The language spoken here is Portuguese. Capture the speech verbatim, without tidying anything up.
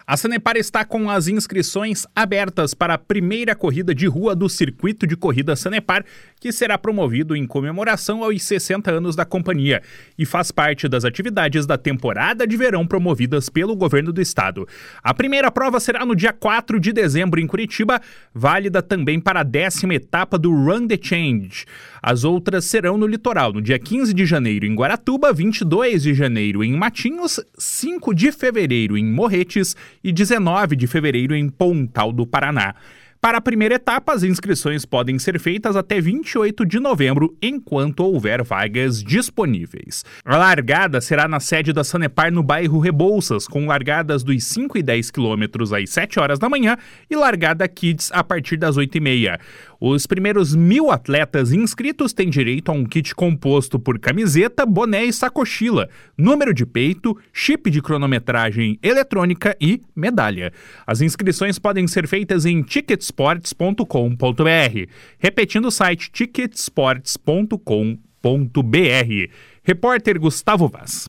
A Sanepar está com as inscrições abertas para a primeira corrida de rua do Circuito de Corrida Sanepar, que será promovido em comemoração aos sessenta anos da companhia e faz parte das atividades da temporada de verão promovidas pelo governo do estado. A primeira prova será no dia quatro de dezembro em Curitiba, válida também para a décima etapa do Run the Change. As outras serão no litoral, no dia quinze de janeiro em Guaratuba, vinte e dois de janeiro em Matinhos, cinco de fevereiro em Morretes e dezenove de fevereiro em Pontal do Paraná. Para a primeira etapa, as inscrições podem ser feitas até vinte e oito de novembro, enquanto houver vagas disponíveis. A largada será na sede da Sanepar no bairro Rebouças, com largadas dos cinco e dez quilômetros às sete horas da manhã e largada Kids a partir das oito e meia. Os primeiros mil atletas inscritos têm direito a um kit composto por camiseta, boné e sacochila, número de peito, chip de cronometragem eletrônica e medalha. As inscrições podem ser feitas em ticketsports ponto com ponto b r. Repetindo o site ticketsports ponto com ponto b r. Repórter Gustavo Vaz.